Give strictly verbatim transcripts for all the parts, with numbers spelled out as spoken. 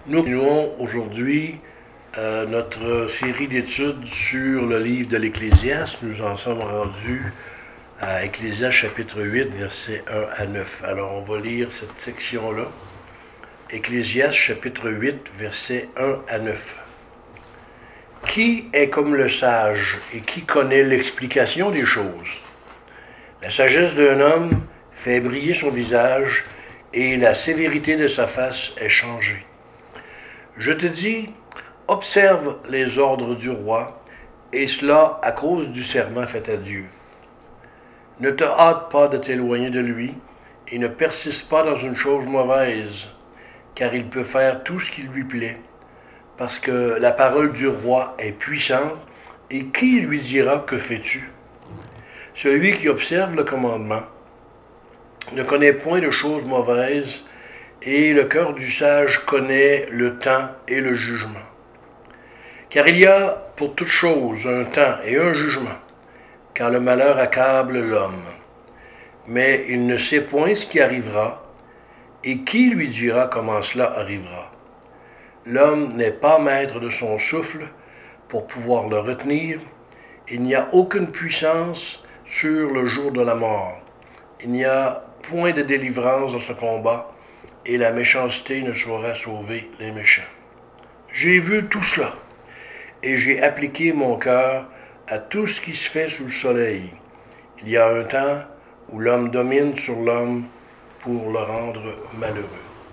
Nous continuons aujourd'hui euh, notre série d'études sur le livre de l'Ecclésiaste. Nous en sommes rendus à Ecclésiaste chapitre huit, versets un à neuf. Alors on va lire cette section-là. Ecclésiaste chapitre huit, versets un à neuf. Qui est comme le sage et qui connaît l'explication des choses? La sagesse d'un homme fait briller son visage et la sévérité de sa face est changée. Je te dis, observe les ordres du roi, et cela à cause du serment fait à Dieu. Ne te hâte pas de t'éloigner de lui, et ne persiste pas dans une chose mauvaise, car il peut faire tout ce qui lui plaît, parce que la parole du roi est puissante, et qui lui dira que fais-tu? Celui qui observe le commandement ne connaît point de choses mauvaises, et le cœur du sage connaît le temps et le jugement. Car il y a pour toute chose un temps et un jugement, quand le malheur accable l'homme. Mais il ne sait point ce qui arrivera, et qui lui dira comment cela arrivera. L'homme n'est pas maître de son souffle pour pouvoir le retenir. Il n'y a aucune puissance sur le jour de la mort. Il n'y a point de délivrance dans ce combat, et la méchanceté ne saura sauver les méchants. J'ai vu tout cela, et j'ai appliqué mon cœur à tout ce qui se fait sous le soleil. Il y a un temps où l'homme domine sur l'homme pour le rendre malheureux.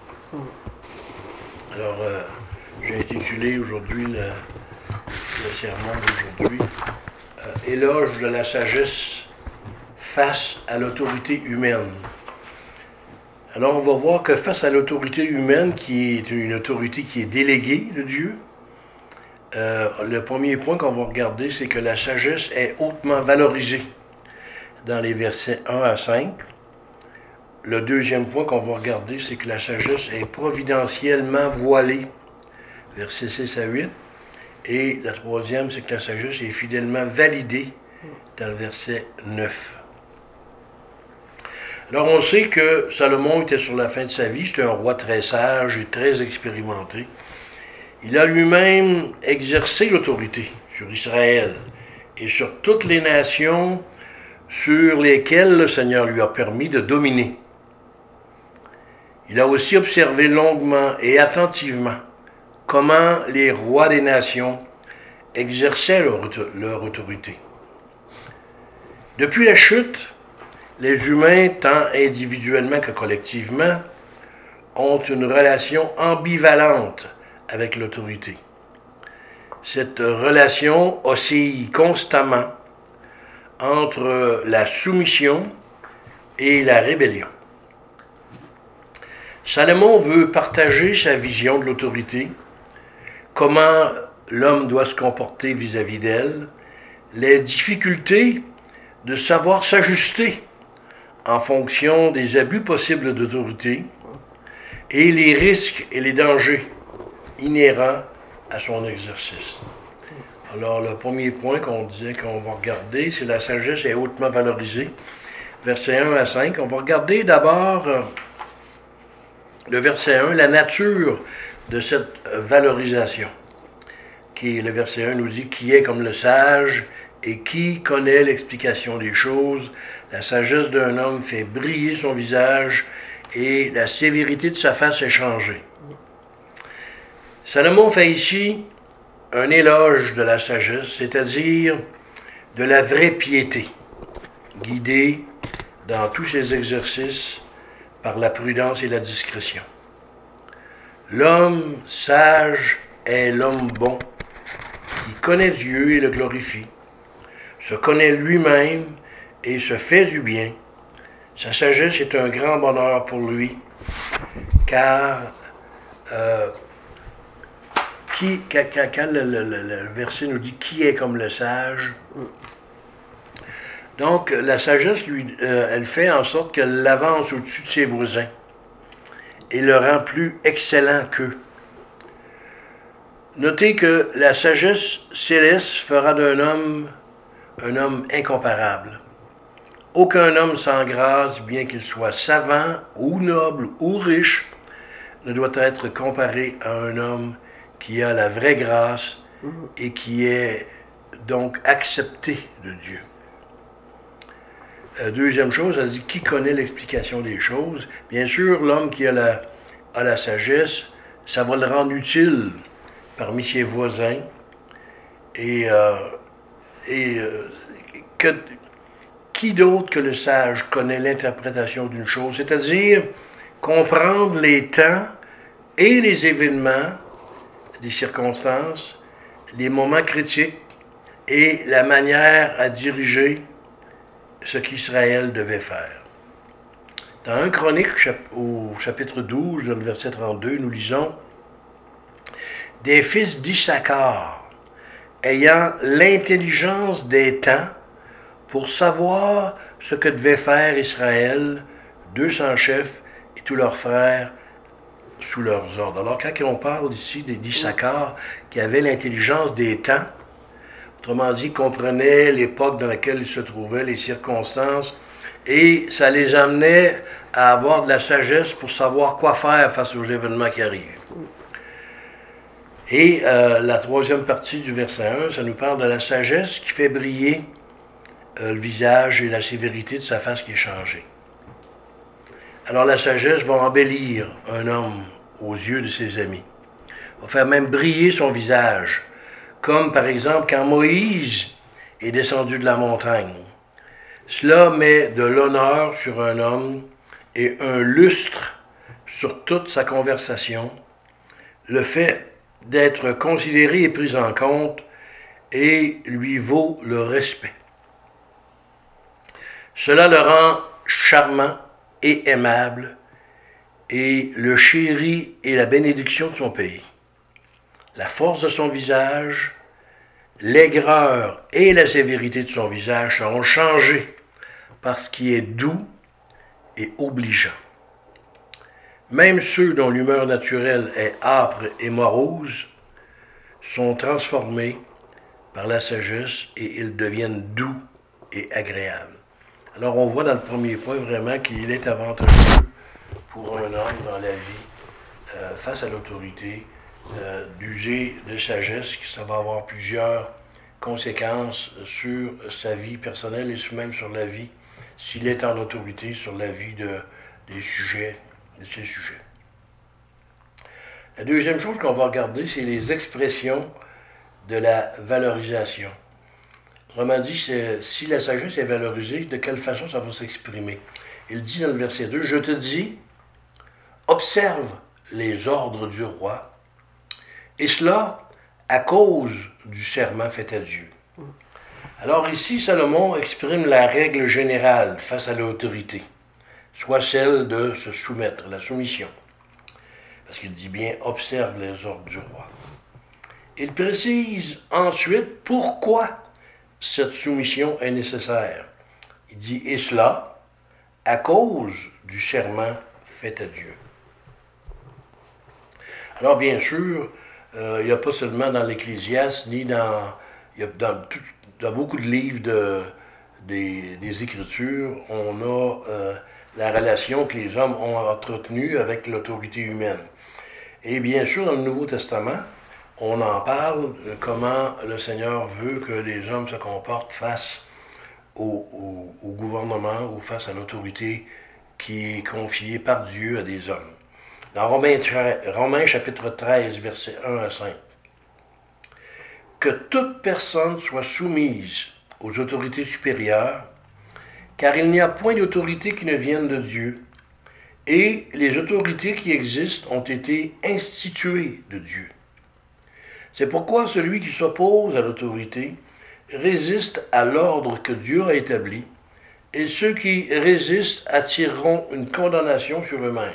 Alors, euh, j'ai intitulé aujourd'hui le, le sermon d'aujourd'hui euh, « Éloge de la sagesse face à l'autorité humaine ». Alors, on va voir que face à l'autorité humaine, qui est une autorité qui est déléguée de Dieu, euh, le premier point qu'on va regarder, c'est que la sagesse est hautement valorisée dans les versets un à cinq. Le deuxième point qu'on va regarder, c'est que la sagesse est providentiellement voilée, versets six à huit. Et la troisième, c'est que la sagesse est fidèlement validée dans le verset neuf. Alors, on sait que Salomon était sur la fin de sa vie. C'était un roi très sage et très expérimenté. Il a lui-même exercé l'autorité sur Israël et sur toutes les nations sur lesquelles le Seigneur lui a permis de dominer. Il a aussi observé longuement et attentivement comment les rois des nations exerçaient leur, leur autorité. Depuis la chute, les humains, tant individuellement que collectivement, ont une relation ambivalente avec l'autorité. Cette relation oscille constamment entre la soumission et la rébellion. Salomon veut partager sa vision de l'autorité, comment l'homme doit se comporter vis-à-vis d'elle, les difficultés de savoir s'ajuster en fonction des abus possibles d'autorité et les risques et les dangers inhérents à son exercice. Alors, le premier point qu'on disait qu'on va regarder, c'est la sagesse est hautement valorisée. Versets un à cinq. On va regarder d'abord euh, le verset un, la nature de cette valorisation. Qui, le verset un nous dit « Qui est comme le sage et qui connaît l'explication des choses. La sagesse d'un homme fait briller son visage et la sévérité de sa face est changée. » Salomon fait ici un éloge de la sagesse, c'est-à-dire de la vraie piété, guidée dans tous ses exercices par la prudence et la discrétion. L'homme sage est l'homme bon, qui connaît Dieu et le glorifie, se connaît lui-même et se fait du bien. Sa sagesse est un grand bonheur pour lui, car euh, qui, quand, quand le, le, le verset nous dit « Qui est comme le sage ?» Donc, la sagesse, lui, euh, elle fait en sorte qu'elle l'avance au-dessus de ses voisins et le rend plus excellent qu'eux. Notez que la sagesse céleste fera d'un homme un homme incomparable. Aucun homme sans grâce, bien qu'il soit savant ou noble ou riche, ne doit être comparé à un homme qui a la vraie grâce et qui est donc accepté de Dieu. Euh, deuxième chose, elle dit, qui connaît l'explication des choses? Bien sûr, l'homme qui a la, a la sagesse, ça va le rendre utile parmi ses voisins. Et, euh, et euh, que, qui d'autre que le sage connaît l'interprétation d'une chose? C'est-à-dire comprendre les temps et les événements, les circonstances, les moments critiques et la manière à diriger ce qu'Israël devait faire. Dans un Chronique, au chapitre douze, dans le verset trente-deux, nous lisons « Des fils d'Issachar, ayant l'intelligence des temps pour savoir ce que devait faire Israël, deux cents chefs et tous leurs frères sous leurs ordres. » Alors, quand on parle ici d'Issachar, qui avait l'intelligence des temps, autrement dit, comprenaient l'époque dans laquelle ils se trouvaient, les circonstances, et ça les amenait à avoir de la sagesse pour savoir quoi faire face aux événements qui arrivent. Et euh, la troisième partie du verset un, ça nous parle de la sagesse qui fait briller euh, le visage et la sévérité de sa face qui est changée. Alors la sagesse va embellir un homme aux yeux de ses amis, va faire même briller son visage, comme par exemple quand Moïse est descendu de la montagne. Cela met de l'honneur sur un homme et un lustre sur toute sa conversation. Le fait d'être considéré et pris en compte et lui vaut le respect. Cela le rend charmant et aimable et le chérit et la bénédiction de son pays. La force de son visage, l'aigreur et la sévérité de son visage seront changées par ce qui est doux et obligeant. Même ceux dont l'humeur naturelle est âpre et morose sont transformés par la sagesse et ils deviennent doux et agréables. Alors on voit dans le premier point vraiment qu'il est avantageux pour un homme dans la vie, euh, face à l'autorité, euh, d'user de sagesse, que ça va avoir plusieurs conséquences sur sa vie personnelle et même sur la vie, s'il est en autorité, sur la vie de, des sujets, de ses sujets. La deuxième chose qu'on va regarder, c'est les expressions de la valorisation. Autrement dit, c'est, si la sagesse est valorisée, de quelle façon ça va s'exprimer? Il dit dans le verset deux, « Je te dis, observe les ordres du roi, et cela à cause du serment fait à Dieu. » Alors ici, Salomon exprime la règle générale face à l'autorité, soit celle de se soumettre, la soumission. Parce qu'il dit bien, observe les ordres du roi. Il précise ensuite pourquoi cette soumission est nécessaire. Il dit, et cela à cause du serment fait à Dieu. Alors bien sûr, euh, il n'y a pas seulement dans l'Ecclésiaste, ni dans, il y a dans, tout, dans beaucoup de livres de, des, des Écritures, on a euh, la relation que les hommes ont entretenue avec l'autorité humaine. Et bien sûr, dans le Nouveau Testament, on en parle de comment le Seigneur veut que les hommes se comportent face au, au, au gouvernement ou face à l'autorité qui est confiée par Dieu à des hommes. Dans Romains, Romains chapitre treize, versets un à cinq. « Que toute personne soit soumise aux autorités supérieures, car il n'y a point d'autorité qui ne vienne de Dieu, et les autorités qui existent ont été instituées de Dieu. C'est pourquoi celui qui s'oppose à l'autorité résiste à l'ordre que Dieu a établi, et ceux qui résistent attireront une condamnation sur eux-mêmes.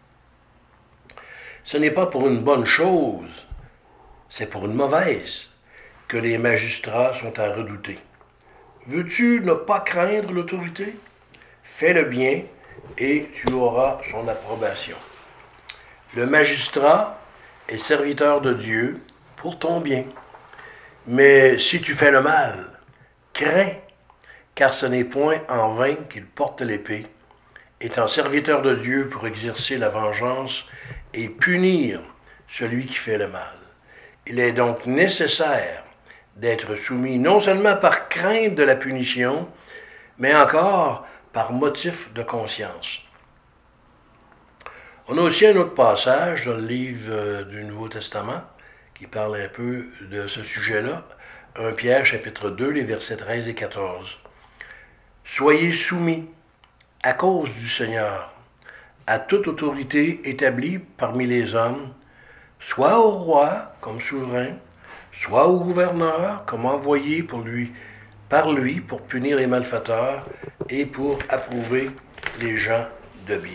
Ce n'est pas pour une bonne chose, c'est pour une mauvaise que les magistrats sont à redouter. Veux-tu ne pas craindre l'autorité? Fais le bien et tu auras son approbation. Le magistrat est serviteur de Dieu pour ton bien. Mais si tu fais le mal, crains, car ce n'est point en vain qu'il porte l'épée, étant serviteur de Dieu pour exercer la vengeance, et punir celui qui fait le mal. Il est donc nécessaire d'être soumis non seulement par crainte de la punition, mais encore par motif de conscience. On a aussi un autre passage dans le livre du Nouveau Testament qui parle un peu de ce sujet-là, premier Pierre chapitre deux, les versets treize et quatorze. « Soyez soumis, à cause du Seigneur, à toute autorité établie parmi les hommes, soit au roi comme souverain, soit au gouverneur comme envoyé pour lui, par lui pour punir les malfaiteurs et pour approuver les gens de bien. »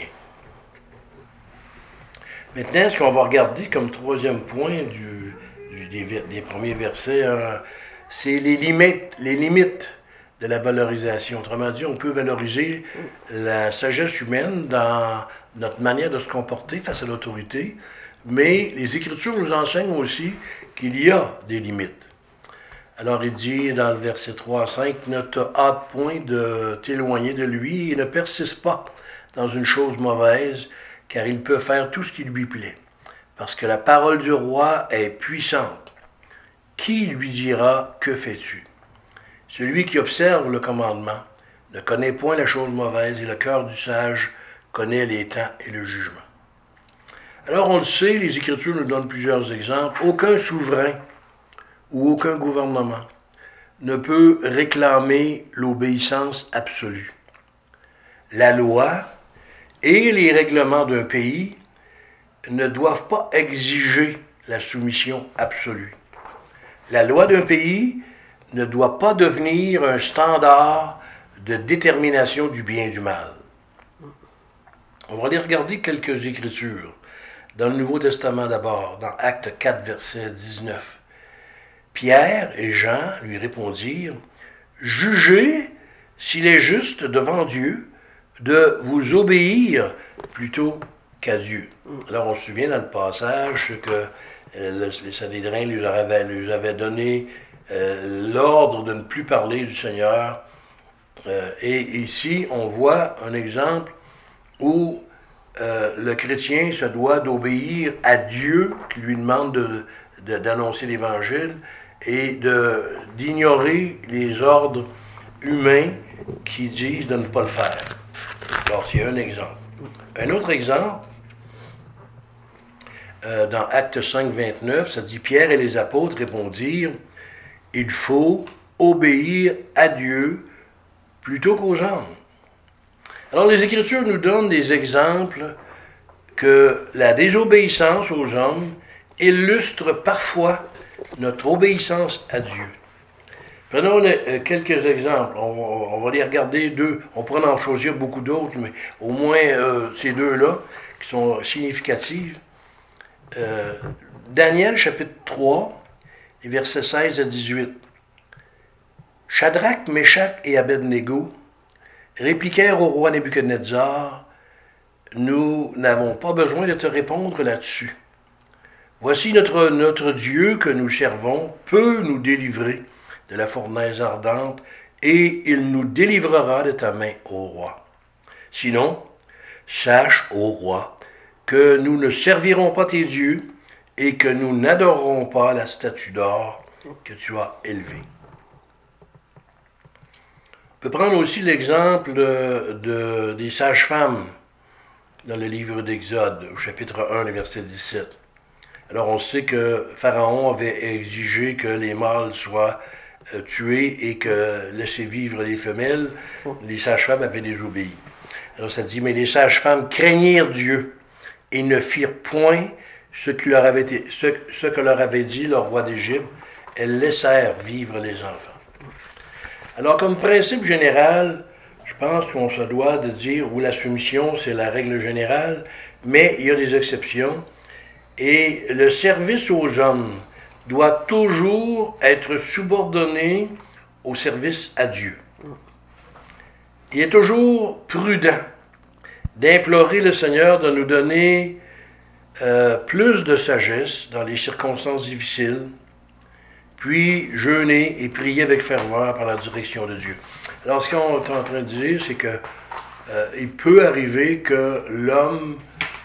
Maintenant, ce qu'on va regarder comme troisième point du, du, des, des premiers versets, euh, c'est les limites, les limites de la valorisation. Autrement dit, on peut valoriser la sagesse humaine dans notre manière de se comporter face à l'autorité, mais les Écritures nous enseignent aussi qu'il y a des limites. Alors il dit dans le verset trois à cinq, « Ne te hâte point de t'éloigner de lui et ne persiste pas dans une chose mauvaise, car il peut faire tout ce qui lui plaît. Parce que la parole du roi est puissante. Qui lui dira, que fais-tu? Celui qui observe le commandement ne connaît point la chose mauvaise, et le cœur du sage connaît les temps et le jugement. » Alors on le sait, les Écritures nous donnent plusieurs exemples. Aucun souverain ou aucun gouvernement ne peut réclamer l'obéissance absolue. La loi et les règlements d'un pays ne doivent pas exiger la soumission absolue. La loi d'un pays ne doit pas devenir un standard de détermination du bien et du mal. On va aller regarder quelques écritures. Dans le Nouveau Testament d'abord, dans Actes quatre, verset dix-neuf. Pierre et Jean lui répondirent, « Jugez s'il est juste devant Dieu de vous obéir plutôt qu'à Dieu. » Alors on se souvient dans le passage que euh, les Sanhédrins lui avaient, lui avaient donné euh, l'ordre de ne plus parler du Seigneur. Euh, et ici, on voit un exemple où euh, le chrétien se doit d'obéir à Dieu qui lui demande de, de, d'annoncer l'Évangile et de, d'ignorer les ordres humains qui disent de ne pas le faire. Alors, c'est un exemple. Un autre exemple, euh, dans Actes cinq, vingt-neuf, ça dit « Pierre et les apôtres répondirent, « Il faut obéir à Dieu plutôt qu'aux hommes. » Alors, les Écritures nous donnent des exemples que la désobéissance aux hommes illustre parfois notre obéissance à Dieu. Prenons quelques exemples. On, on va les regarder deux. On pourrait en choisir beaucoup d'autres, mais au moins euh, ces deux-là qui sont significatives. Euh, Daniel, chapitre trois, les versets seize à dix-huit. « Shadrach, Meshach et Abednego répliquèrent au roi Nebuchadnezzar, « Nous n'avons pas besoin de te répondre là-dessus. Voici notre, notre Dieu que nous servons peut nous délivrer de la fournaise ardente, et il nous délivrera de ta main, ô roi. Sinon, sache, ô roi, que nous ne servirons pas tes dieux, et que nous n'adorerons pas la statue d'or que tu as élevée. » On peut prendre aussi l'exemple de, de, des sages-femmes dans le livre d'Exode, au chapitre un, le verset dix-sept. Alors on sait que Pharaon avait exigé que les mâles soient euh, tués et que laisser vivre les femelles. Les sages-femmes avaient désobéi. Alors ça dit, mais les sages-femmes craignirent Dieu et ne firent point ce, qui leur avait été, ce, ce que leur avait dit le roi d'Égypte. Elles laissèrent vivre les enfants. Alors comme principe général, je pense qu'on se doit de dire où la soumission c'est la règle générale, mais il y a des exceptions. Et le service aux hommes doit toujours être subordonné au service à Dieu. Il est toujours prudent d'implorer le Seigneur de nous donner euh, plus de sagesse dans les circonstances difficiles, puis jeûner et prier avec ferveur par la direction de Dieu. Alors, ce qu'on est en train de dire, c'est que euh, il peut arriver que l'homme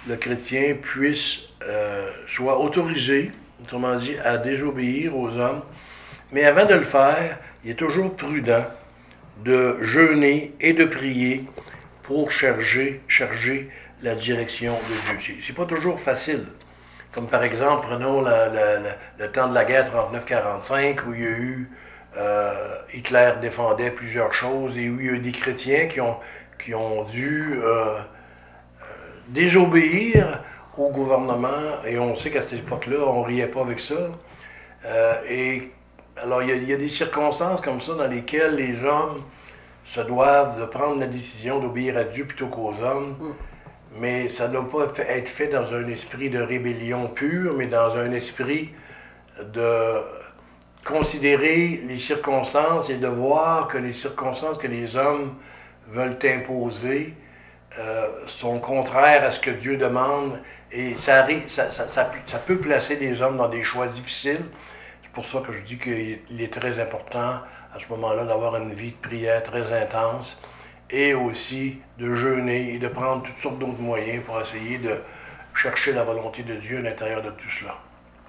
le chrétien puisse, euh, soit autorisé, autrement dit, à désobéir aux hommes. Mais avant de le faire, il est toujours prudent de jeûner et de prier pour charger, charger la direction de Dieu. C'est pas toujours facile. Comme par exemple, prenons la, la, la, le temps de la guerre trente-neuf quarante-cinq, où il y a eu, euh, Hitler défendait plusieurs choses, et où il y a eu des chrétiens qui ont, qui ont dû euh, euh, désobéir au gouvernement, et on sait qu'à cette époque-là, on riait pas avec ça. Euh, et alors, il y, a, il y a des circonstances comme ça dans lesquelles les hommes se doivent de prendre la décision d'obéir à Dieu plutôt qu'aux hommes. Mm. Mais ça ne doit pas être fait dans un esprit de rébellion pure, mais dans un esprit de considérer les circonstances et de voir que les circonstances que les hommes veulent imposer euh, sont contraires à ce que Dieu demande. Et ça, ça, ça, ça, ça peut placer les hommes dans des choix difficiles. C'est pour ça que je dis qu'il est très important à ce moment-là d'avoir une vie de prière très intense et aussi de jeûner et de prendre toutes sortes d'autres moyens pour essayer de chercher la volonté de Dieu à l'intérieur de tout cela.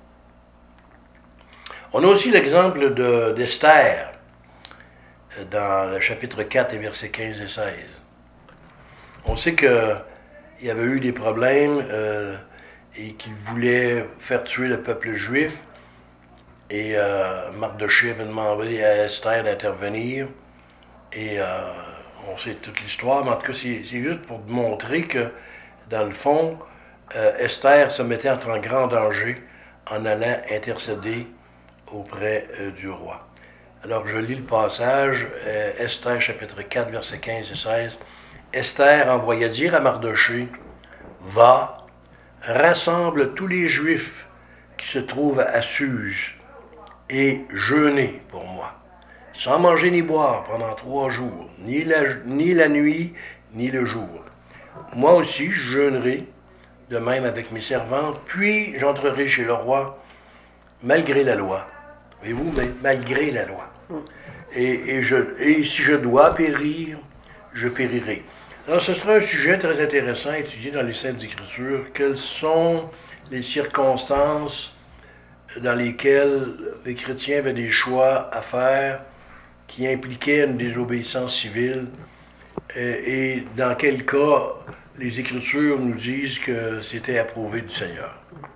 On a aussi l'exemple de, d'Esther dans le chapitre quatre et versets quinze et seize. On sait qu'il y avait eu des problèmes euh, et qu'il voulait faire tuer le peuple juif. Et euh, Mardochée avait demandé à Esther d'intervenir. Et euh, on sait toute l'histoire, mais en tout cas, c'est, c'est juste pour montrer que, dans le fond, euh, Esther se mettait en grand danger en allant intercéder auprès euh, du roi. Alors, je lis le passage, euh, Esther, chapitre quatre, versets quinze et seize. Esther envoya dire à Mardochée, « Va, rassemble tous les Juifs qui se trouvent à Suse, et jeûnez pour moi, sans manger ni boire pendant trois jours, ni la, ni la nuit, ni le jour. Moi aussi, je jeûnerai, de même avec mes servantes, puis j'entrerai chez le roi, malgré la loi. » Voyez-vous, malgré la loi. Et, et, je, et si je dois périr, je périrai. Alors, ce sera un sujet très intéressant à étudier dans les Saintes Écritures. Quelles sont les circonstances dans lesquelles les chrétiens avaient des choix à faire qui impliquaient une désobéissance civile et, et dans quel cas les Écritures nous disent que c'était approuvé du Seigneur.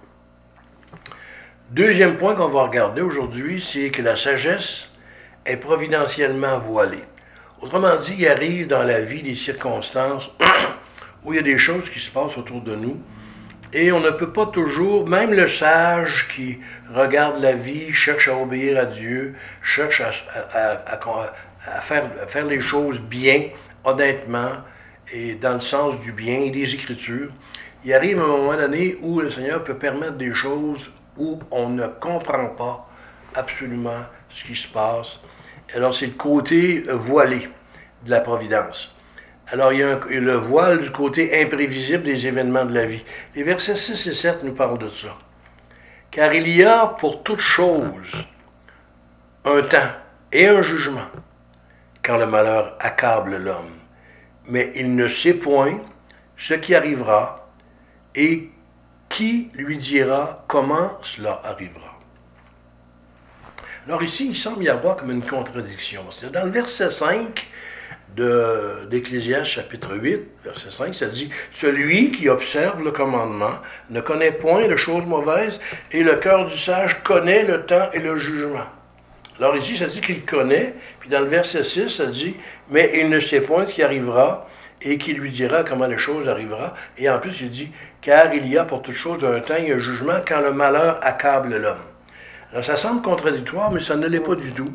Deuxième point qu'on va regarder aujourd'hui, c'est que la sagesse est providentiellement voilée. Autrement dit, il arrive dans la vie des circonstances où il y a des choses qui se passent autour de nous et on ne peut pas toujours, même le sage qui regarde la vie, cherche à obéir à Dieu, cherche à, à, à, à, faire, à faire les choses bien, honnêtement et dans le sens du bien et des Écritures, il arrive un moment donné où le Seigneur peut permettre des choses où on ne comprend pas absolument ce qui se passe. Alors, c'est le côté voilé de la providence. Alors, il y a un, le voile du côté imprévisible des événements de la vie. Les versets six et sept nous parlent de ça. « Car il y a pour toute chose un temps et un jugement quand le malheur accable l'homme. Mais il ne sait point ce qui arrivera et qui lui dira comment cela arrivera. » Alors ici, il semble y avoir comme une contradiction. Dans le verset cinq de, d'Ecclésiaste chapitre huit, verset cinq, ça dit « Celui qui observe le commandement ne connaît point de choses mauvaises, et le cœur du sage connaît le temps et le jugement. » Alors ici, ça dit qu'il connaît, puis dans le verset six, ça dit « Mais il ne sait point ce qui arrivera, et qui lui dira comment les choses arrivera. » Et en plus, il dit « Car il y a pour toute chose un temps et un jugement quand le malheur accable l'homme. » Alors, ça semble contradictoire, mais ça ne l'est pas du tout.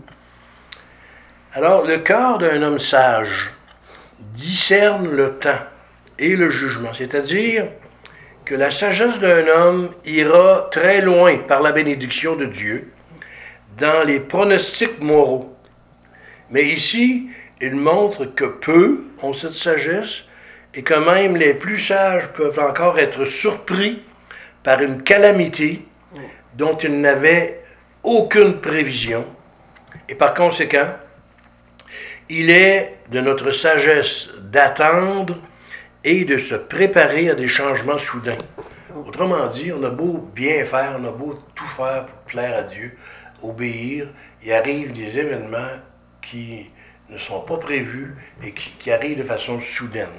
Alors, le cœur d'un homme sage discerne le temps et le jugement, c'est-à-dire que la sagesse d'un homme ira très loin par la bénédiction de Dieu dans les pronostics moraux. Mais ici, il montre que peu ont cette sagesse et que même les plus sages peuvent encore être surpris par une calamité dont ils n'avaient aucune prévision. Et par conséquent, il est de notre sagesse d'attendre et de se préparer à des changements soudains. Autrement dit, on a beau bien faire, on a beau tout faire pour plaire à Dieu, obéir, il arrive des événements qui ne sont pas prévus et qui, qui arrivent de façon soudaine.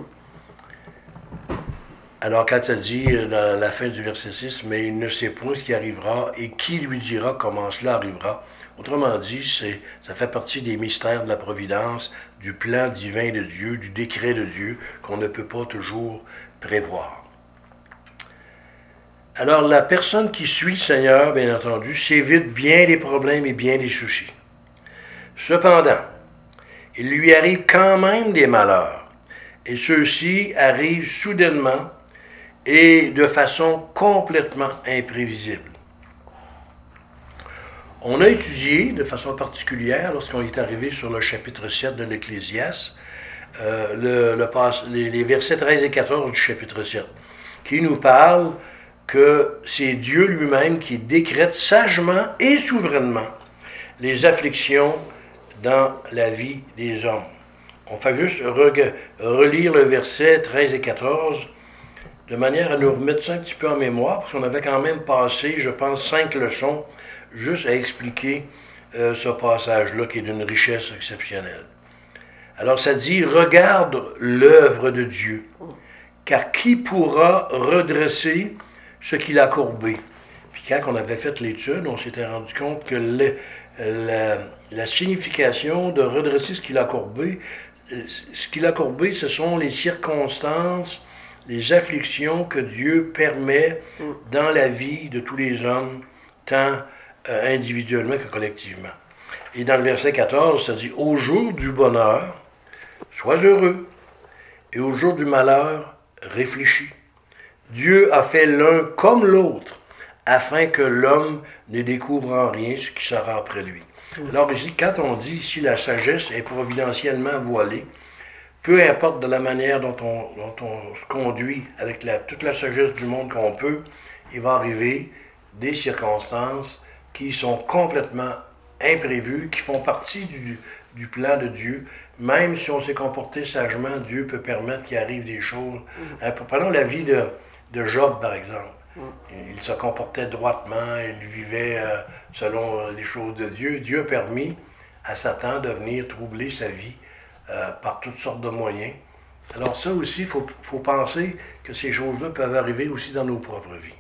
Alors quand ça dit dans la fin du verset six, mais il ne sait point ce qui arrivera et qui lui dira comment cela arrivera. Autrement dit, c'est, ça fait partie des mystères de la providence, du plan divin de Dieu, du décret de Dieu qu'on ne peut pas toujours prévoir. Alors la personne qui suit le Seigneur, bien entendu, s'évite bien des problèmes et bien des soucis. Cependant, il lui arrive quand même des malheurs, et ceux-ci arrivent soudainement et de façon complètement imprévisible. On a étudié de façon particulière, lorsqu'on est arrivé sur le chapitre sept de l'Ecclésiaste, euh, le, le, les, les versets treize et quatorze du chapitre sept, qui nous parlent que c'est Dieu lui-même qui décrète sagement et souverainement les afflictions dans la vie des hommes. On fait juste re- relire le verset treize et quatorze de manière à nous remettre ça un petit peu en mémoire, parce qu'on avait quand même passé, je pense, cinq leçons juste à expliquer euh, ce passage-là qui est d'une richesse exceptionnelle. Alors ça dit, regarde l'œuvre de Dieu, car qui pourra redresser ce qu'il a courbé? Puis quand on avait fait l'étude, on s'était rendu compte que le, la, la signification de redresser ce qu'il a courbé, ce qu'il a courbé, ce sont les circonstances, les afflictions que Dieu permet dans la vie de tous les hommes, tant euh, individuellement que collectivement. Et dans le verset quatorze, ça dit « Au jour du bonheur, sois heureux, et au jour du malheur, réfléchis. Dieu a fait l'un comme l'autre, afin que l'homme ne découvre en rien ce qui sera après lui. » Alors ici, quand on dit ici la sagesse est providentiellement voilée, peu importe de la manière dont on, dont on se conduit avec la, toute la sagesse du monde qu'on peut, il va arriver des circonstances qui sont complètement imprévues, qui font partie du, du plan de Dieu. Même si on s'est comporté sagement, Dieu peut permettre qu'il arrive des choses. Mm. Prenons la vie de, de Job, par exemple. Mm. Il se comportait droitement, il vivait euh, selon les choses de Dieu. Dieu a permis à Satan de venir troubler sa vie euh, par toutes sortes de moyens. Alors ça aussi, il faut, faut penser que ces choses-là peuvent arriver aussi dans nos propres vies.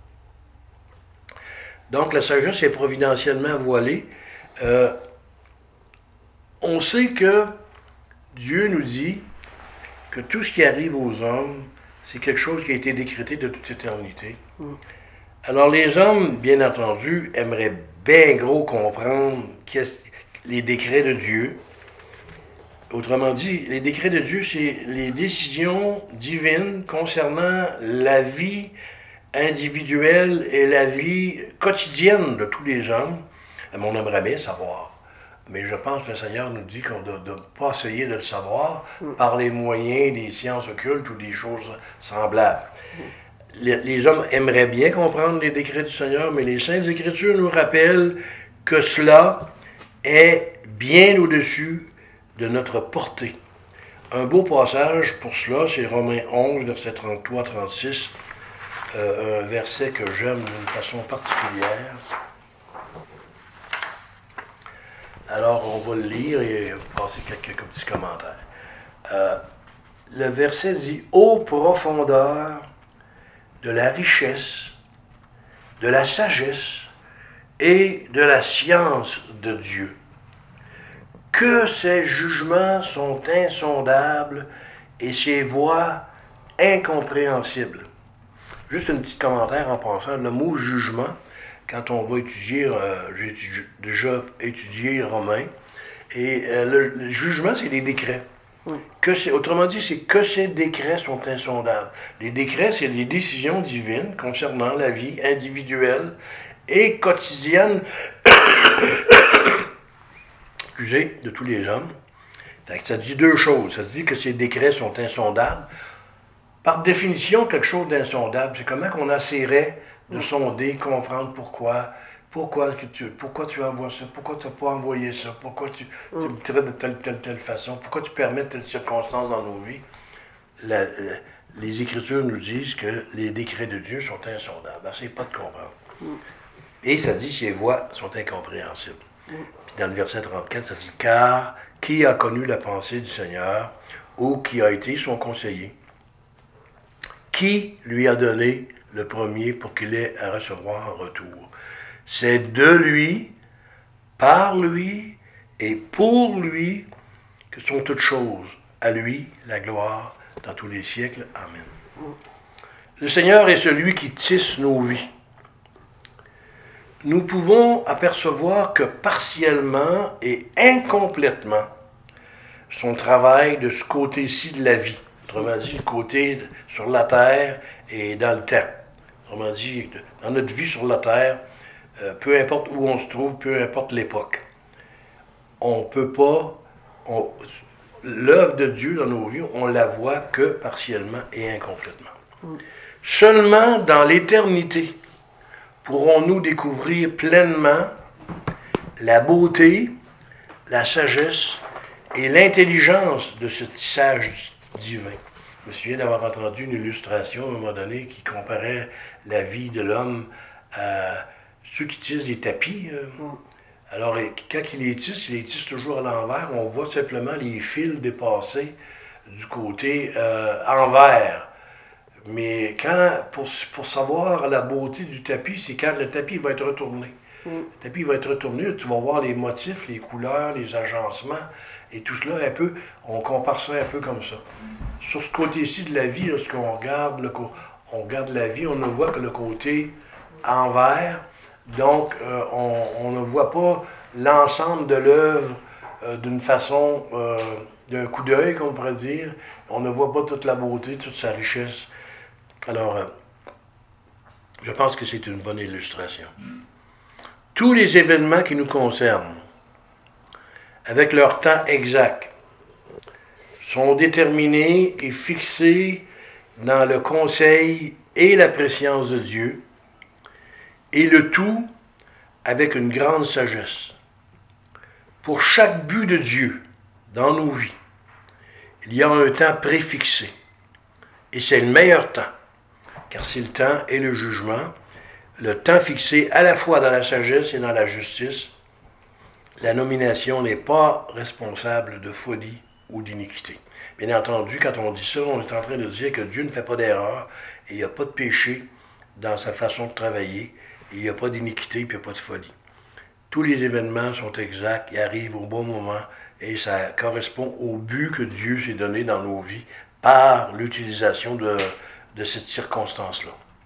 Donc la sagesse est providentiellement voilée. Euh, on sait que Dieu nous dit que tout ce qui arrive aux hommes, c'est quelque chose qui a été décrété de toute éternité. Mm. Alors les hommes, bien entendu, aimeraient bien gros comprendre les décrets de Dieu. Autrement dit, les décrets de Dieu, c'est les décisions divines concernant la vie individuelle et la vie quotidienne de tous les hommes. Mais on aimerait bien savoir. Mais je pense que le Seigneur nous dit qu'on ne doit pas essayer de le savoir mm. par les moyens des sciences occultes ou des choses semblables. Mm. Les, les hommes aimeraient bien comprendre les décrets du Seigneur, mais les Saintes Écritures nous rappellent que cela est bien au-dessus de notre portée. Un beau passage pour cela, c'est Romains onze, versets trente-trois à trente-six, euh, un verset que j'aime d'une façon particulière. Alors, on va le lire et passer quelques petits commentaires. Euh, le verset dit « Ô profondeur de la richesse, de la sagesse et de la science de Dieu, que ses jugements sont insondables et ses voies incompréhensibles. » Juste un petit commentaire en passant, le mot « jugement », quand on va étudier, euh, j'ai étudié, déjà étudié Romain, et euh, le, le jugement, c'est des décrets. Oui. Que c'est, autrement dit, c'est que ces décrets sont insondables. Les décrets, c'est les décisions divines concernant la vie individuelle et quotidienne excusez, de tous les hommes. Ça dit deux choses. Ça dit que ces décrets sont insondables. Par définition, quelque chose d'insondable, c'est comment qu'on essaierait de sonder, comprendre pourquoi, pourquoi tu, pourquoi tu envoies ça, pourquoi tu n'as pas envoyé ça, pourquoi tu, tu le traites de telle, telle, telle façon, pourquoi tu permets telle circonstance dans nos vies. la, la, les Écritures nous disent que les décrets de Dieu sont insondables. C'est pas de comprendre. Mm. Et ça dit ses voies sont incompréhensibles. Mm. Puis dans le verset trente-quatre, ça dit « Car qui a connu la pensée du Seigneur ou qui a été son conseiller? Qui lui a donné le premier pour qu'il ait à recevoir en retour? C'est de lui, par lui et pour lui que sont toutes choses. À lui la gloire dans tous les siècles. Amen. » Le Seigneur est celui qui tisse nos vies. Nous pouvons apercevoir que partiellement et incomplètement son travail de ce côté-ci de la vie. Autrement dit, le côté sur la terre et dans le temps. Autrement dit, dans notre vie sur la terre, euh, peu importe où on se trouve, peu importe l'époque, on ne peut pas... On, l'œuvre de Dieu dans nos vies, on la voit que partiellement et incomplètement. Mm. Seulement dans l'éternité pourrons-nous découvrir pleinement la beauté, la sagesse et l'intelligence de ce tissage divin. Je me souviens d'avoir entendu une illustration à un moment donné qui comparait la vie de l'homme à ceux qui tissent des tapis. Mm. Alors, quand il les tisse, il les tisse toujours à l'envers. On voit simplement les fils dépasser du côté euh, envers. Mais quand, pour, pour savoir la beauté du tapis, c'est quand le tapis va être retourné. Mm. Le tapis va être retourné, tu vas voir les motifs, les couleurs, les agencements, et tout cela un peu, on compare ça un peu comme ça. Mm. Sur ce côté-ci de la vie, lorsqu'on regarde, le, on regarde la vie, on ne voit que le côté envers. Donc, euh, on, on ne voit pas l'ensemble de l'œuvre euh, d'une façon, euh, d'un coup d'œil, qu'on pourrait dire. On ne voit pas toute la beauté, toute sa richesse. Alors, euh, je pense que c'est une bonne illustration. Tous les événements qui nous concernent, avec leur temps exact, sont déterminés et fixés dans le conseil et la préscience de Dieu, et le tout avec une grande sagesse. Pour chaque but de Dieu dans nos vies, il y a un temps préfixé. Et c'est le meilleur temps, car c'est le temps et le jugement, le temps fixé à la fois dans la sagesse et dans la justice. La nomination n'est pas responsable de folie ou d'iniquité. Bien entendu, quand on dit ça, on est en train de dire que Dieu ne fait pas d'erreur et il n'y a pas de péché dans sa façon de travailler. Il n'y a pas d'iniquité et il n'y a pas de folie. Tous les événements sont exacts, ils arrivent au bon moment et ça correspond au but que Dieu s'est donné dans nos vies par l'utilisation de, de cette circonstance-là.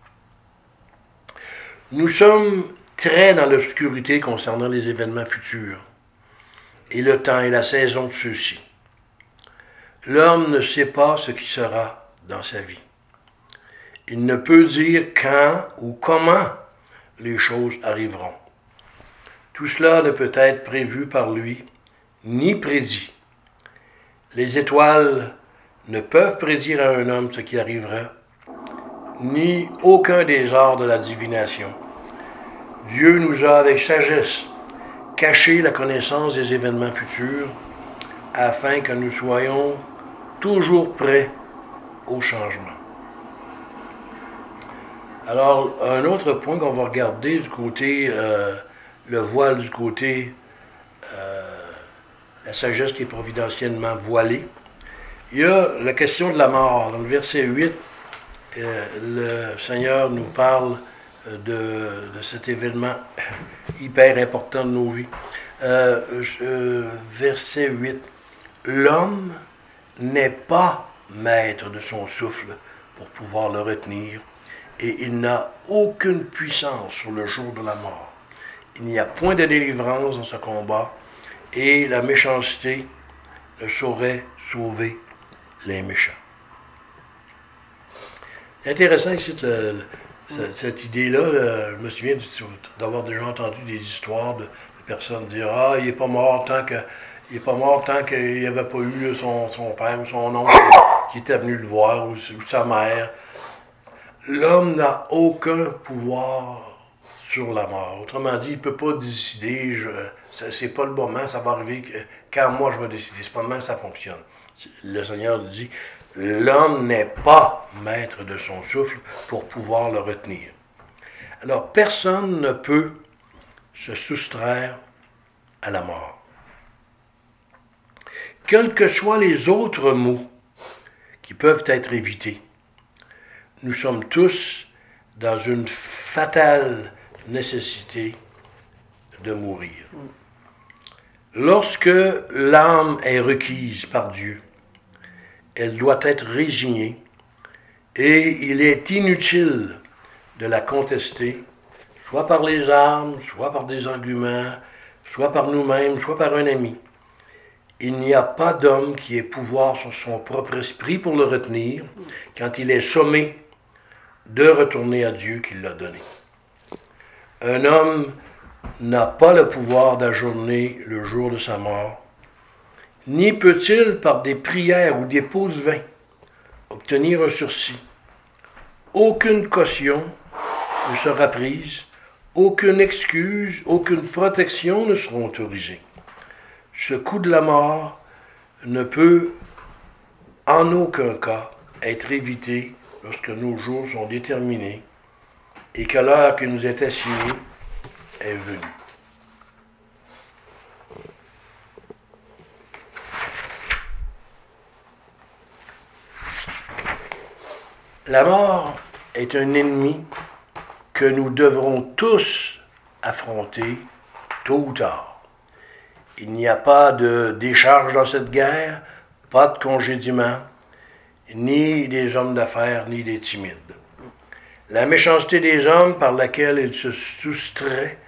Nous sommes très dans l'obscurité concernant les événements futurs et le temps et la saison de ceux-ci. L'homme ne sait pas ce qui sera dans sa vie. Il ne peut dire quand ou comment les choses arriveront. Tout cela ne peut être prévu par lui, ni prédit. Les étoiles ne peuvent prédire à un homme ce qui arrivera, ni aucun des arts de la divination. Dieu nous a, avec sagesse, caché la connaissance des événements futurs, afin que nous soyons toujours prêts au changement. Alors, un autre point qu'on va regarder du côté, euh, le voile du côté, euh, la sagesse qui est providentiellement voilée, il y a la question de la mort. Dans le verset huit, euh, le Seigneur nous parle de, de cet événement hyper important de nos vies. Euh, euh, verset huit, l'homme n'est pas maître de son souffle pour pouvoir le retenir, et il n'a aucune puissance sur le jour de la mort. Il n'y a point de délivrance dans ce combat, et la méchanceté ne saurait sauver les méchants. C'est intéressant ici, le, le, cette, cette idée-là. Euh, je me souviens d'avoir déjà entendu des histoires de, de personnes dire « Ah, il n'est pas mort tant que... Il n'est pas mort tant qu'il n'y avait pas eu son, son père ou son oncle qui était venu le voir, ou, ou sa mère. » L'homme n'a aucun pouvoir sur la mort. Autrement dit, il ne peut pas décider, je, c'est pas le moment, ça va arriver que, quand moi je vais décider. C'est pas le même que ça fonctionne. Le Seigneur dit, l'homme n'est pas maître de son souffle pour pouvoir le retenir. Alors, personne ne peut se soustraire à la mort. Quels que soient les autres maux qui peuvent être évités, nous sommes tous dans une fatale nécessité de mourir. Lorsque l'âme est requise par Dieu, elle doit être résignée et il est inutile de la contester, soit par les armes, soit par des arguments, soit par nous-mêmes, soit par un ami. Il n'y a pas d'homme qui ait pouvoir sur son propre esprit pour le retenir quand il est sommé de retourner à Dieu qui l'a donné. Un homme n'a pas le pouvoir d'ajourner le jour de sa mort, ni peut-il, par des prières ou des pauses vains, obtenir un sursis. Aucune caution ne sera prise, aucune excuse, aucune protection ne seront autorisées. Ce coup de la mort ne peut en aucun cas être évité lorsque nos jours sont déterminés et que l'heure qui nous est assignée est venue. La mort est un ennemi que nous devrons tous affronter tôt ou tard. Il n'y a pas de décharge dans cette guerre, pas de congédiement, ni des hommes d'affaires, ni des timides. La méchanceté des hommes par laquelle ils se soustraient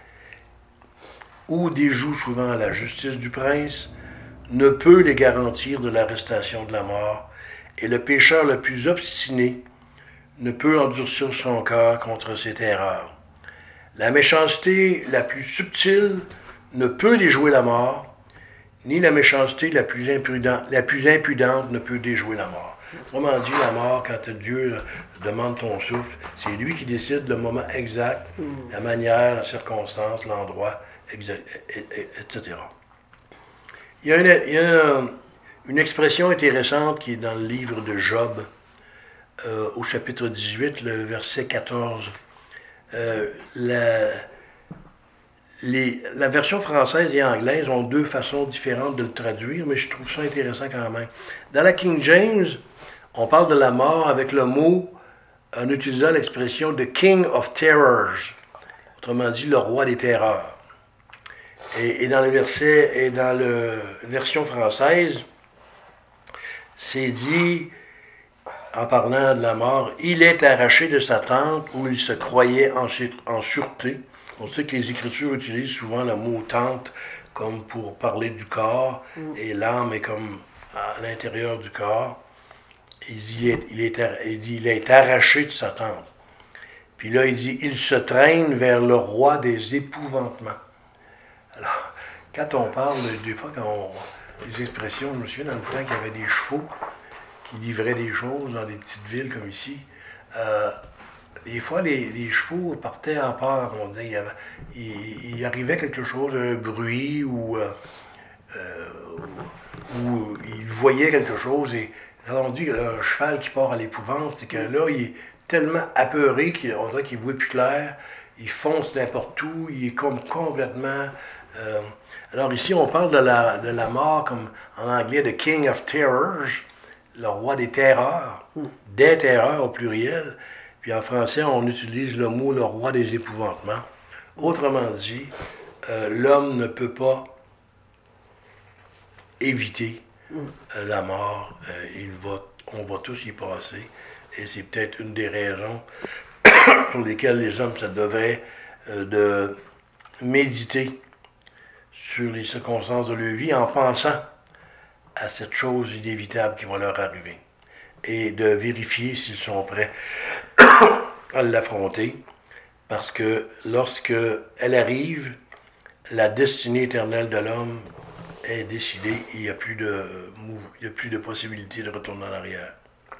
ou déjouent souvent à la justice du prince ne peut les garantir de l'arrestation de la mort, et le pécheur le plus obstiné ne peut endurcir son cœur contre ses terreurs. La méchanceté la plus subtile ne peut déjouer la mort, ni la méchanceté la plus impudente, la plus impudente ne peut déjouer la mort. Autrement dit, la mort, quand Dieu demande ton souffle, c'est lui qui décide le moment exact, la manière, la circonstance, l'endroit, exact, et cetera. Il y a, une, il y a une expression intéressante qui est dans le livre de Job, euh, au chapitre dix-huit, le verset quatorze. Euh, la, les, la version française et anglaise ont deux façons différentes de le traduire, mais je trouve ça intéressant quand même. Dans la King James, on parle de la mort avec le mot, en utilisant l'expression « the King of Terrors », autrement dit, le roi des terreurs. Et, et dans le verset, et dans la version française, c'est dit, en parlant de la mort, « il est arraché de sa tente où il se croyait en, en sûreté ». On sait que les Écritures utilisent souvent le mot « tente » comme pour parler du corps, mm. et l'âme est comme à l'intérieur du corps. Il dit il est, il, est, il dit, il est arraché de sa tente. Puis là, il dit « il se traîne vers le roi des épouvantements ». Alors, quand on parle, des fois, quand on, les expressions, je me souviens dans le temps qu'il y avait des chevaux qui livraient des choses dans des petites villes comme ici. Euh, des fois, les, les chevaux partaient en peur, on disait. Il, y avait, il, il arrivait quelque chose, un bruit, ou, euh, euh, ou ils voyaient quelque chose. Et là, on dit que là, un cheval qui part à l'épouvante, c'est que là, il est tellement apeuré qu'on dirait qu'il ne voit plus clair. Il fonce n'importe où, il est comme complètement... Euh, alors ici, on parle de la, de la mort comme en anglais, the King of Terrors, le roi des terreurs, mm. des terreurs au pluriel. Puis en français, on utilise le mot le roi des épouvantements. Autrement dit, euh, l'homme ne peut pas éviter mm. euh, la mort. Euh, il va, on va tous y passer. Et c'est peut-être une des raisons pour lesquelles les hommes, ça devrait euh, de méditer sur les circonstances de leur vie en pensant à cette chose inévitable qui va leur arriver et de vérifier s'ils sont prêts à l'affronter, parce que lorsque elle arrive, la destinée éternelle de l'homme est décidée et il n'y a plus de il n'y a plus de possibilité de retourner en arrière.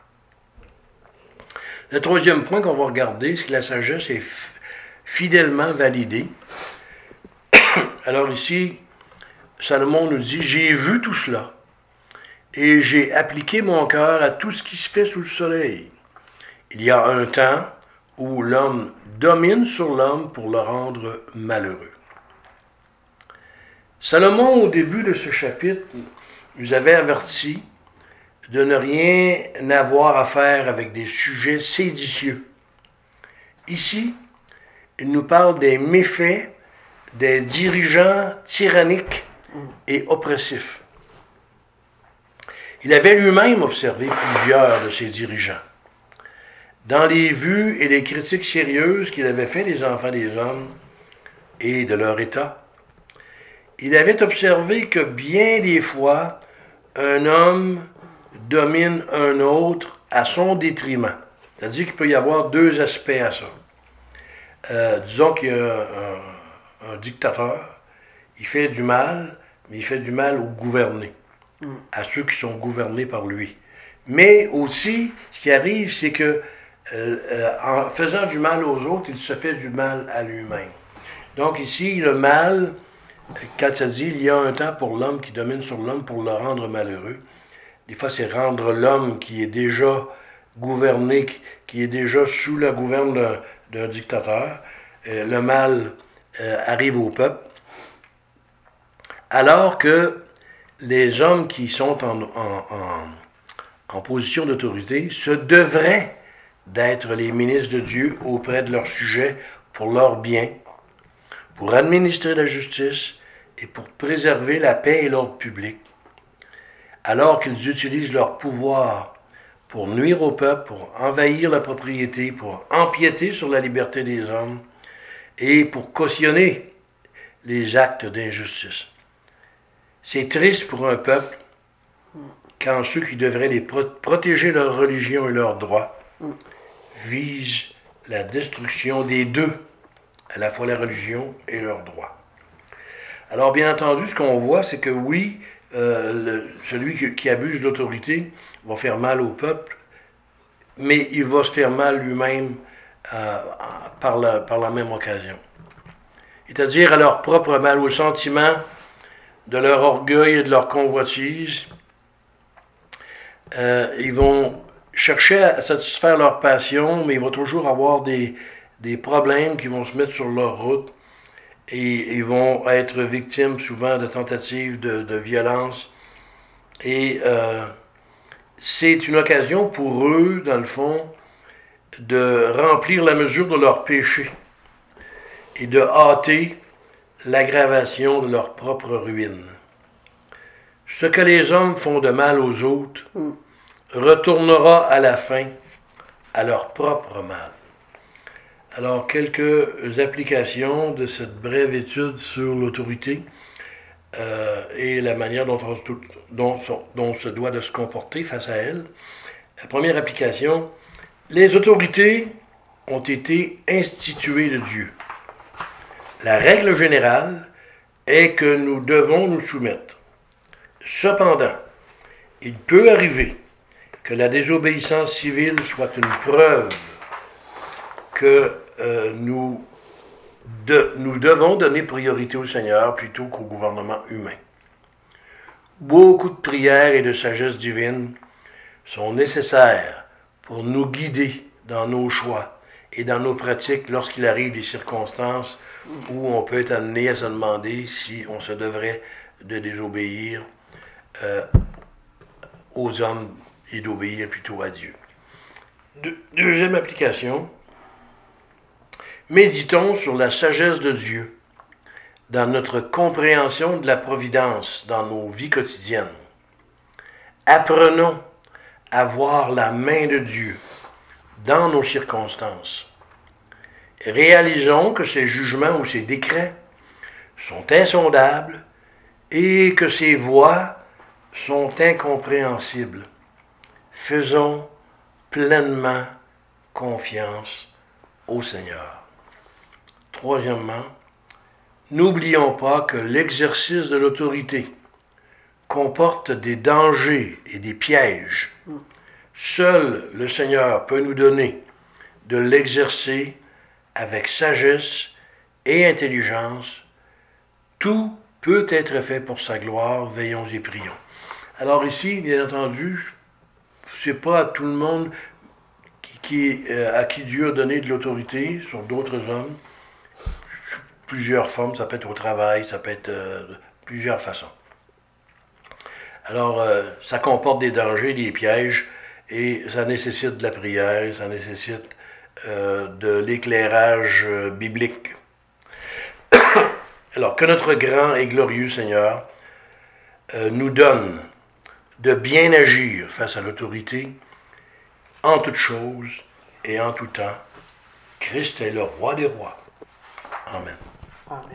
Le troisième point qu'on va regarder, c'est que la sagesse est f- fidèlement validée. Alors ici, Salomon nous dit « J'ai vu tout cela, et j'ai appliqué mon cœur à tout ce qui se fait sous le soleil. Il y a un temps où l'homme domine sur l'homme pour le rendre malheureux. Salomon, au début de ce chapitre, nous avait averti de ne rien avoir à faire avec des sujets séditieux. Ici, il nous parle des méfaits des dirigeants tyranniques et oppressifs. Il avait lui-même observé plusieurs de ces dirigeants. Dans les vues et les critiques sérieuses qu'il avait fait des enfants des hommes et de leur état, il avait observé que bien des fois, un homme domine un autre à son détriment. C'est-à-dire qu'il peut y avoir deux aspects à ça. Euh, disons qu'il y a un, un, un dictateur, il fait du mal, mais il fait du mal aux gouvernés, mm. à ceux qui sont gouvernés par lui. Mais aussi, ce qui arrive, c'est que euh, euh, en faisant du mal aux autres, il se fait du mal à lui-même. Donc ici, le mal, quand ça dit, il y a un temps pour l'homme qui domine sur l'homme pour le rendre malheureux. Des fois, c'est rendre l'homme qui est déjà gouverné, qui, qui est déjà sous la gouverne d'un, d'un dictateur. Euh, le mal euh, arrive au peuple. Alors que les hommes qui sont en, en, en, en position d'autorité se devraient d'être les ministres de Dieu auprès de leurs sujets pour leur bien, pour administrer la justice et pour préserver la paix et l'ordre public, alors qu'ils utilisent leur pouvoir pour nuire au peuple, pour envahir la propriété, pour empiéter sur la liberté des hommes et pour cautionner les actes d'injustice. C'est triste pour un peuple quand ceux qui devraient les pro- protéger leur religion et leurs droits visent la destruction des deux, à la fois la religion et leurs droits. Alors, bien entendu, ce qu'on voit, c'est que oui, euh, le, celui qui, qui abuse d'autorité va faire mal au peuple, mais il va se faire mal lui-même euh, par, la, par la même occasion. C'est-à-dire à leur propre mal, au sentiment de leur orgueil et de leur convoitise. Euh, ils vont chercher à satisfaire leur passion, mais il va toujours avoir des, des problèmes qui vont se mettre sur leur route et ils vont être victimes souvent de tentatives de, de violence. Et euh, c'est une occasion pour eux, dans le fond, de remplir la mesure de leur péché et de hâter l'aggravation de leur propre ruine. Ce que les hommes font de mal aux autres mm. retournera à la fin à leur propre mal. Alors, quelques applications de cette brève étude sur l'autorité euh, et la manière dont on, dont, dont on se doit de se comporter face à elle. La première application, les autorités ont été instituées de Dieu. La règle générale est que nous devons nous soumettre. Cependant, il peut arriver que la désobéissance civile soit une preuve que euh, nous, de, nous devons donner priorité au Seigneur plutôt qu'au gouvernement humain. Beaucoup de prières et de sagesse divine sont nécessaires pour nous guider dans nos choix et dans nos pratiques lorsqu'il arrive des circonstances où on peut être amené à se demander si on se devrait de désobéir euh, aux hommes et d'obéir plutôt à Dieu. De, deuxième application, méditons sur la sagesse de Dieu dans notre compréhension de la providence dans nos vies quotidiennes. Apprenons à voir la main de Dieu dans nos circonstances. Réalisons que ses jugements ou ses décrets sont insondables et que ses voies sont incompréhensibles. Faisons pleinement confiance au Seigneur. Troisièmement, n'oublions pas que l'exercice de l'autorité comporte des dangers et des pièges. Seul le Seigneur peut nous donner de l'exercer avec sagesse et intelligence. Tout peut être fait pour sa gloire, veillons et prions. Alors ici, bien entendu, c'est pas à tout le monde qui, qui, euh, à qui Dieu a donné de l'autorité sur d'autres hommes. Plusieurs formes, ça peut être au travail, ça peut être euh, de plusieurs façons. Alors, euh, ça comporte des dangers, des pièges, et ça nécessite de la prière, ça nécessite euh, de l'éclairage euh, biblique. Alors, que notre grand et glorieux Seigneur euh, nous donne de bien agir face à l'autorité, en toutes choses et en tout temps. Christ est le roi des rois. Amen. Amen.